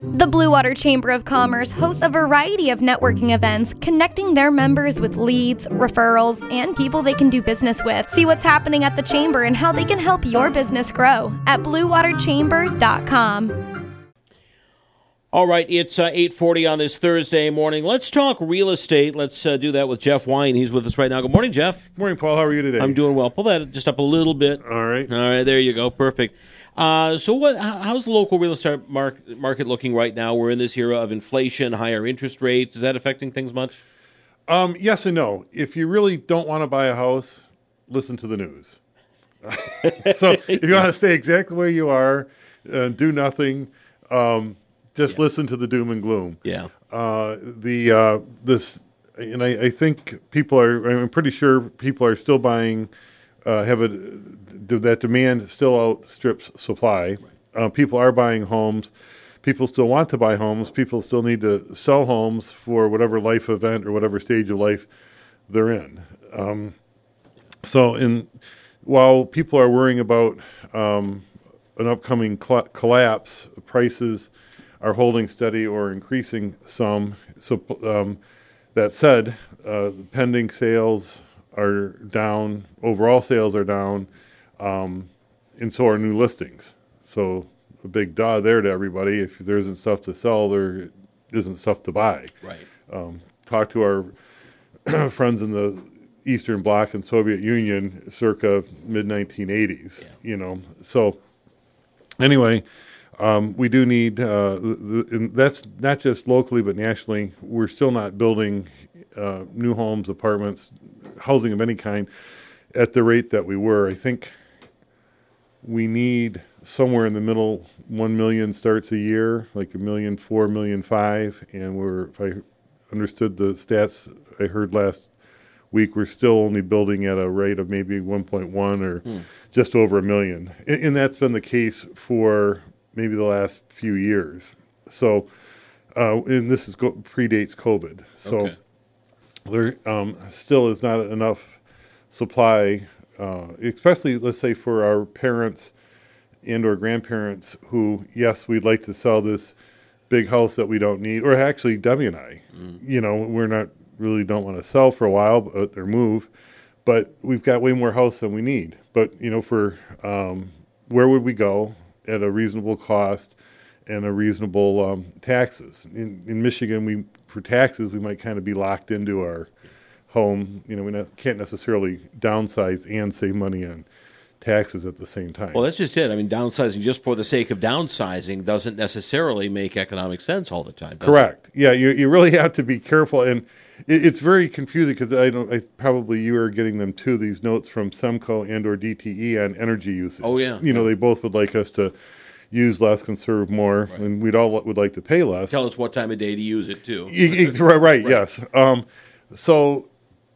The Blue Water Chamber of Commerce hosts a variety of networking events, connecting their members with leads, referrals, and people they can do business with. See what's happening at the Chamber and how they can help your business grow at bluewaterchamber.com. All right, it's 8:40 on this Thursday morning. Let's talk real estate. Let's do that with Jeff Wine. He's with us right now. Good morning, Jeff. Good morning, Paul. How are you today? I'm doing well. Pull that just up a little bit. All right. All right, there you go. Perfect. So how's the local real estate market looking right now? We're in this era of inflation, higher interest rates. Is that affecting things much? Yes and no. If you really don't want to buy a house, listen to the news. So if you want to stay exactly where you are, do nothing, just listen to the doom and gloom. Yeah. I think I'm pretty sure people are still buying, that demand still outstrips supply. Right. People are buying homes. People still want to buy homes. People still need to sell homes for whatever life event or whatever stage of life they're in. While people are worrying about an upcoming collapse, prices are holding steady or increasing some. So that said, pending sales are down. Overall sales are down, and so are new listings. So a big duh there to everybody. If there isn't stuff to sell, there isn't stuff to buy. Right. Talk to our friends in the Eastern Bloc and Soviet Union circa mid-1980s. Yeah. So anyway, we do need, and that's not just locally but nationally, we're still not building new homes, apartments, housing of any kind at the rate that we were. I think we need somewhere in the middle 1 million starts a year, like 1.4 million, 1.5 million, and if I understood the stats I heard last week, we're still only building at a rate of maybe 1.1 or just over 1 million. And that's been the case for maybe the last few years. So, and this predates COVID. So there still is not enough supply, especially, let's say, for our parents and or grandparents who, yes, we'd like to sell this big house that we don't need, or actually Debbie and I, we're not really don't want to sell for a while or move, but we've got way more house than we need. But, for where would we go at a reasonable cost and a reasonable taxes? In Michigan, for taxes, we might kind of be locked into our home. We can't necessarily downsize and save money on taxes at the same time. Well, that's just it. I mean, downsizing just for the sake of downsizing doesn't necessarily make economic sense all the time. Correct. Yeah, you really have to be careful, and it's very confusing because probably you are getting them too. These notes from SEMCO and or DTE on energy usage. Oh yeah. They both would like us to use less, conserve more, right. And we'd all would like to pay less. Tell us what time of day to use it too. Right. Yes. So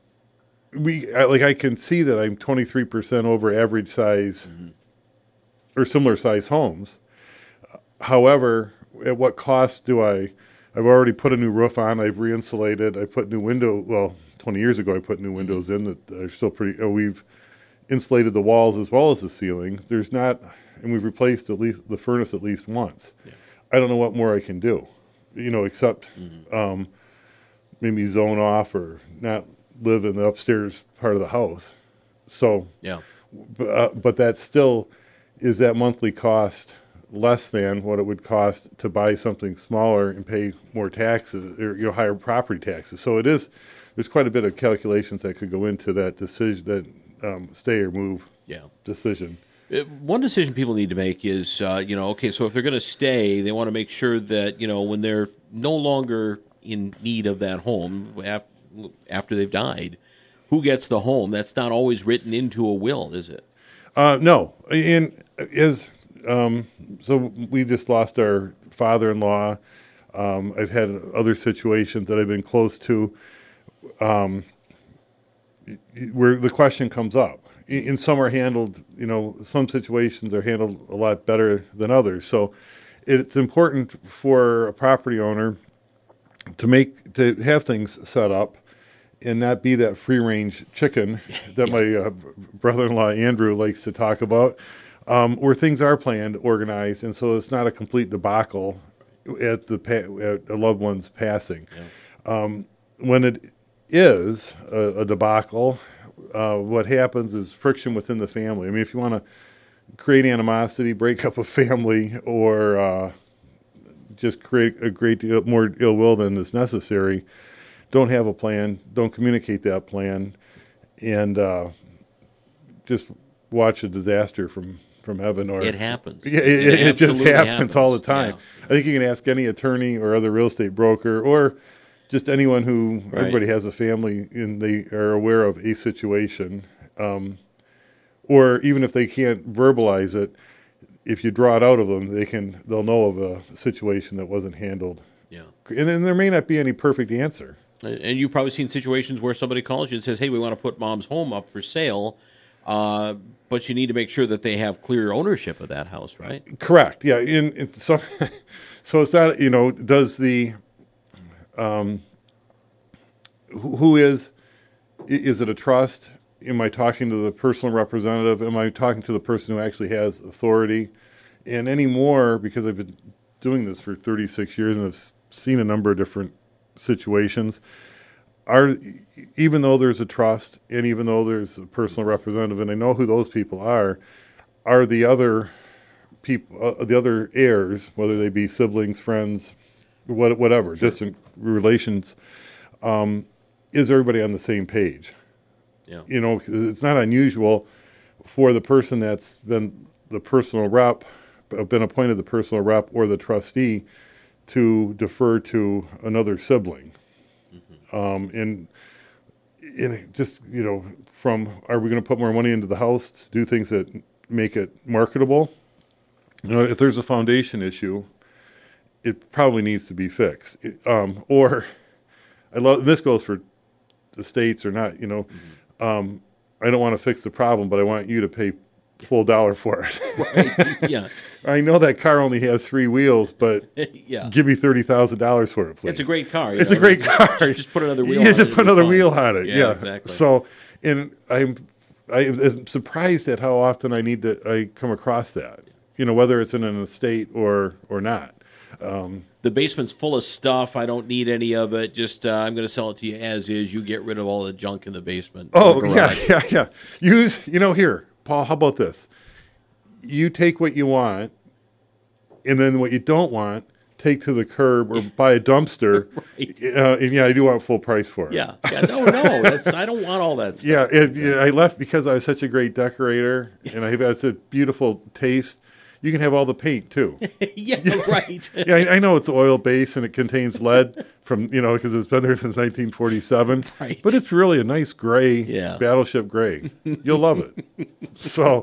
I can see that I'm 23% over average size or similar size homes. However, at what cost do I've already put a new roof on. I've re-insulated. I put new 20 years ago I put new windows in that are still pretty, we've insulated the walls as well as the ceiling. And we've replaced at least the furnace at least once. Yeah. I don't know what more I can do, except maybe zone off or not live in the upstairs part of the house. So, yeah. But that still is that monthly cost less than what it would cost to buy something smaller and pay more taxes or higher property taxes. So there's quite a bit of calculations that could go into that decision, that stay or move decision. One decision people need to make is, so if they're going to stay, they want to make sure that, when they're no longer in need of that home after they've died, who gets the home? That's not always written into a will, is it? No. And so we just lost our father-in-law. I've had other situations that I've been close to where the question comes up. And some are handled, some situations are handled a lot better than others. So it's important for a property owner to have things set up and not be that free-range chicken that my brother-in-law Andrew likes to talk about, where things are planned, organized, and so it's not a complete debacle at at a loved one's passing. When it is a debacle, what happens is friction within the family. I mean, if you want to create animosity, break up a family, or just create a great deal more ill will than is necessary, don't have a plan, don't communicate that plan, and just watch a disaster from heaven. Or It happens. Yeah, it just absolutely happens all the time. Yeah. I think you can ask any attorney or other real estate broker or just anyone who, Right. everybody has a family and they are aware of a situation. Or even if they can't verbalize it, if you draw it out of them, they'll know of a situation that wasn't handled. Yeah. And then there may not be any perfect answer. And you've probably seen situations where somebody calls you and says, hey, we want to put mom's home up for sale, but you need to make sure that they have clear ownership of that house, right? Correct. Yeah. So it's not, does the, who is it a trust? Am I talking to the personal representative? Am I talking to the person who actually has authority? And anymore, because I've been doing this for 36 years and have seen a number of different situations, even though there's a trust and even though there's a personal representative, and I know who those people are the other people, the other heirs, whether they be siblings, friends, whatever, Sure. distant relations, is everybody on the same page? Yeah. It's not unusual for the person that's been the personal rep, been appointed the personal rep or the trustee to defer to another sibling. And just, from, are we going to put more money into the house to do things that make it marketable? If there's a foundation issue, it probably needs to be fixed. Or this goes for the states or not, I don't want to fix the problem, but I want you to pay full dollar for it. Right. Yeah. I know that car only has 3 wheels, but Yeah. give me $30,000 for it, please. It's a great car. It's a great car. Just put another wheel Yeah, on it. just put it'll be another fine. wheel on it. Yeah. Exactly. So, and I'm surprised at how often I come across that. Whether it's in an estate or not. The basement's full of stuff. I don't need any of it. Just I'm going to sell it to you as is. You get rid of all the junk in the basement. Oh, or garage. yeah. Here, Paul, how about this? You take what you want, and then what you don't want, take to the curb or buy a dumpster. Right. And I do want full price for it. Yeah. No. I don't want all that stuff. I left because I was such a great decorator, and I have such beautiful taste. You can have all the paint, too. Yeah, right. Yeah, I know it's oil-based and it contains lead because it's been there since 1947. Right. But it's really a nice gray, Yeah. battleship gray. You'll love it. So,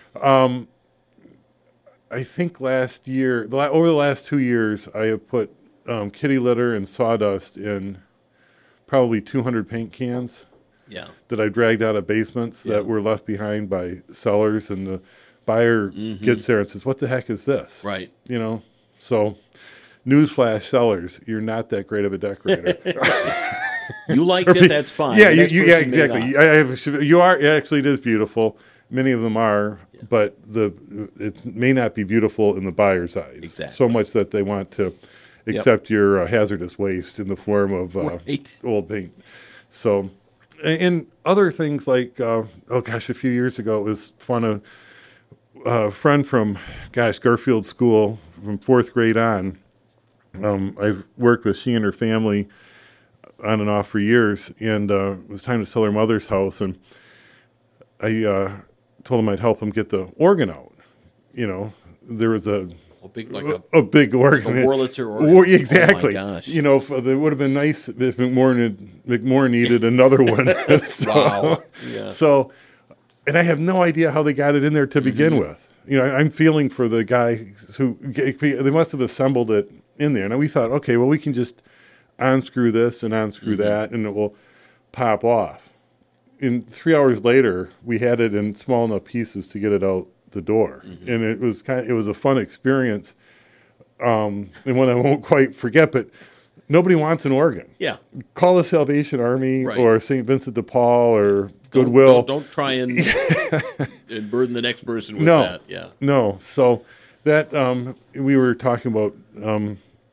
I think last year, over the last 2 years, I have put kitty litter and sawdust in probably 200 paint cans Yeah. that I dragged out of basements that were left behind by sellers, and the buyer gets there and says, "What the heck is this?" Right. So newsflash, sellers, you're not that great of a decorator. You liked it, that's fine. Yeah, The next person may exactly. not. You are, actually, it is beautiful. Many of them are, but it may not be beautiful in the buyer's eyes. Exactly. So much that they want to accept your hazardous waste in the form of Right. old paint. So, and other things like, a few years ago, it was fun. A friend from, Garfield School, from 4th grade on, I've worked with she and her family on and off for years, and it was time to sell her mother's house, and I told him I'd help him get the organ out. There was a big organ. A Wurlitzer organ. Exactly. Oh, my gosh. It would have been nice if McMorrin needed another one. Wow. Yeah. So, and I have no idea how they got it in there to begin with. I'm feeling for the guy who, they must have assembled it in there. And we thought, okay, well, we can just unscrew this and unscrew that, and it will pop off. And 3 hours later, we had it in small enough pieces to get it out the door. And it was a fun experience, and one I won't quite forget, but nobody wants an organ. Yeah. Call the Salvation Army Right. or St. Vincent de Paul or Goodwill. Don't try and burden the next person with No. that. Yeah. No. So that we were talking about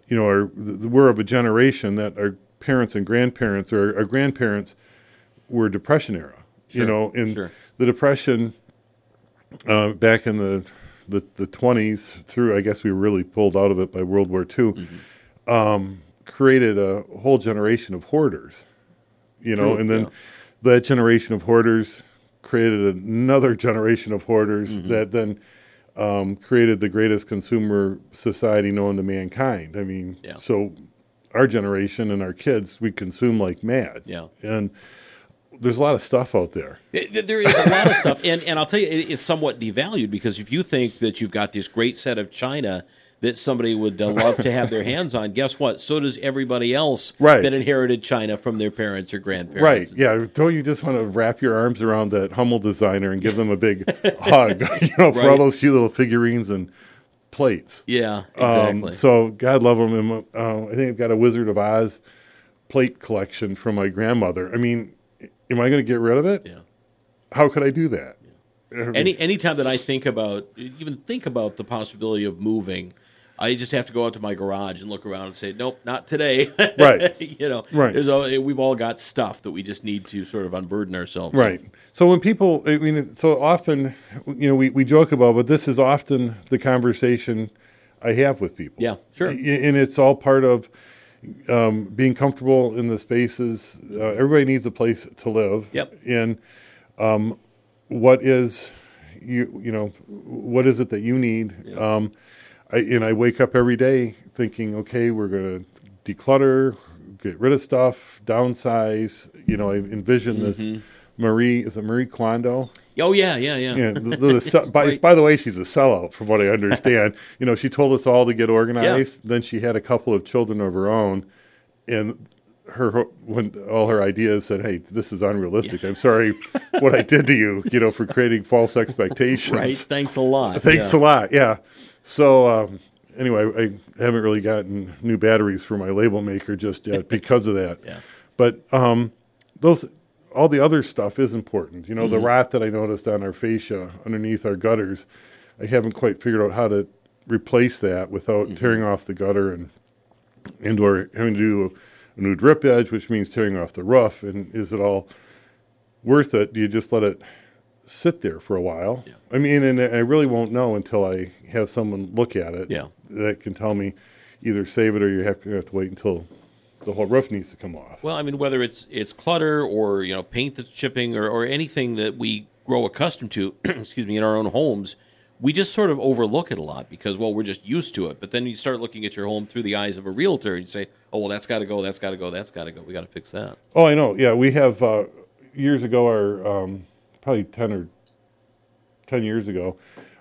we're of a generation that our parents and grandparents, or our grandparents, were Depression era. Sure, In sure. the Depression, back in the 20s through, I guess we were really pulled out of it by World War II, created a whole generation of hoarders, True, and then yeah. that generation of hoarders created another generation of hoarders that then created the greatest consumer society known to mankind. I mean, Yeah. so our generation and our kids, we consume like mad. Yeah. And there's a lot of stuff out there. There is a lot of stuff, and I'll tell you, it's somewhat devalued, because if you think that you've got this great set of china that somebody would love to have their hands on, guess what? So does everybody else Right. that inherited china from their parents or grandparents. Right, yeah. Don't you just want to wrap your arms around that Hummel designer and give them a big hug, for all Right. those cute little figurines and plates. Yeah, exactly. So God love them. And, I think I've got a Wizard of Oz plate collection from my grandmother. I mean, am I going to get rid of it? Yeah. How could I do that? Anytime that I even think about the possibility of moving, I just have to go out to my garage and look around and say, nope, not today. Right. Right. We've all got stuff that we just need to sort of unburden ourselves. Right. So when people, so often, we joke about, but this is often the conversation I have with people. Yeah, sure. And it's all part of being comfortable in the spaces. Everybody needs a place to live. Yep. And what is what is it that you need? Yeah. I wake up every day thinking, okay, we're going to declutter, get rid of stuff, downsize. I envision this Marie Kondo? Oh, yeah. Yeah. By the way, she's a sellout, from what I understand. She told us all to get organized. Yeah. Then she had a couple of children of her own, and when all her ideas said, "Hey, this is unrealistic. I'm sorry, what I did to you, for creating false expectations." Right. Thanks a lot. Thanks a lot. Yeah. So anyway, I haven't really gotten new batteries for my label maker just yet because of that. Yeah. But all the other stuff is important. The rot that I noticed on our fascia underneath our gutters, I haven't quite figured out how to replace that without tearing off the gutter and or having to do a new drip edge, which means tearing off the roof. And is it all worth it? Do you just let it sit there for a while? Yeah. I mean, and I really won't know until I have someone look at it. Yeah. That can tell me either save it or you have to wait until the whole roof needs to come off. Well, I mean, whether it's clutter or paint that's chipping or anything that we grow accustomed to, excuse me, in our own homes, we just sort of overlook it a lot because, well, we're just used to it. But then you start looking at your home through the eyes of a realtor and you say, oh, well, that's got to go, that's got to go, that's got to go. We got to fix that. Oh, I know. Yeah, we have years ago, our probably 10 years ago,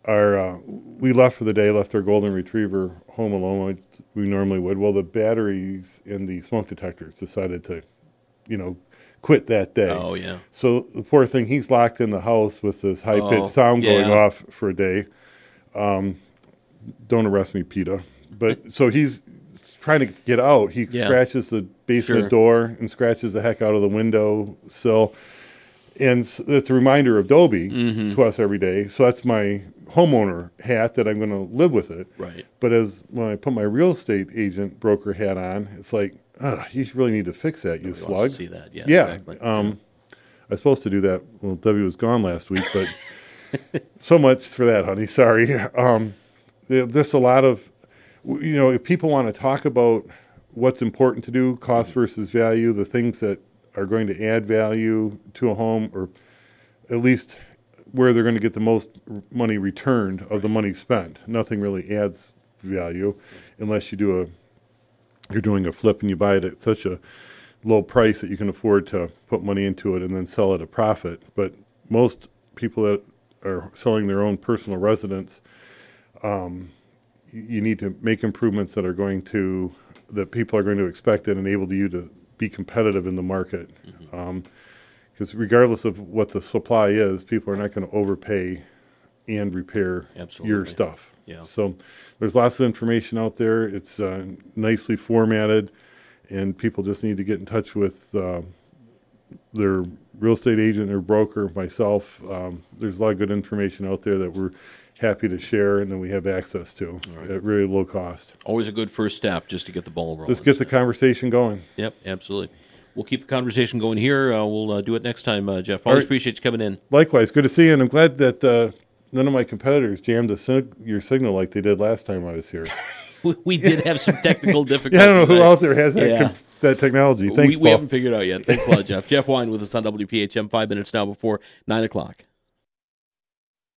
we left for the day, left our golden retriever home alone like we normally would. Well, the batteries in the smoke detectors decided to, quit that day. Oh, yeah. So the poor thing, he's locked in the house with this high-pitched sound going off for a day. Don't arrest me, PETA. But so he's trying to get out. He scratches the basement door and scratches the heck out of the window sill. And it's a reminder of Dobie to us every day. So that's my homeowner hat that I'm going to live with it. Right. But when I put my real estate agent broker hat on, it's like, you really need to fix that, you slug. Wants to see that. Yeah, exactly. I was supposed to do that. Well, Debbie was gone last week, but so much for that, honey. Sorry. There's a lot of, if people want to talk about what's important to do, cost versus value, the things that are going to add value to a home, or at least where they're going to get the most money returned of the money spent. Nothing really adds value unless you're doing a flip and you buy it at such a low price that you can afford to put money into it and then sell at a profit. But most people that are selling their own personal residence, you need to make improvements that people are going to expect and enable you to be competitive in the market. Because regardless of what the supply is, people are not going to overpay and repair your stuff. Yeah. So there's lots of information out there. It's nicely formatted, and people just need to get in touch with their real estate agent or broker, myself. There's a lot of good information out there that we're happy to share and that we have access to at really low cost. Always a good first step just to get the ball rolling. Let's get the conversation going. Yep, absolutely. We'll keep the conversation going here. We'll do it next time, Jeff. Always appreciate you coming in. Likewise. Good to see you, and I'm glad that none of my competitors jammed your signal like they did last time I was here. We did have some technical difficulties. Yeah, I don't know who out there has that technology. Thanks, we haven't figured it out yet. Thanks a lot, Jeff. Jeff Wine with us on WPHM, 5 minutes now before 9 o'clock.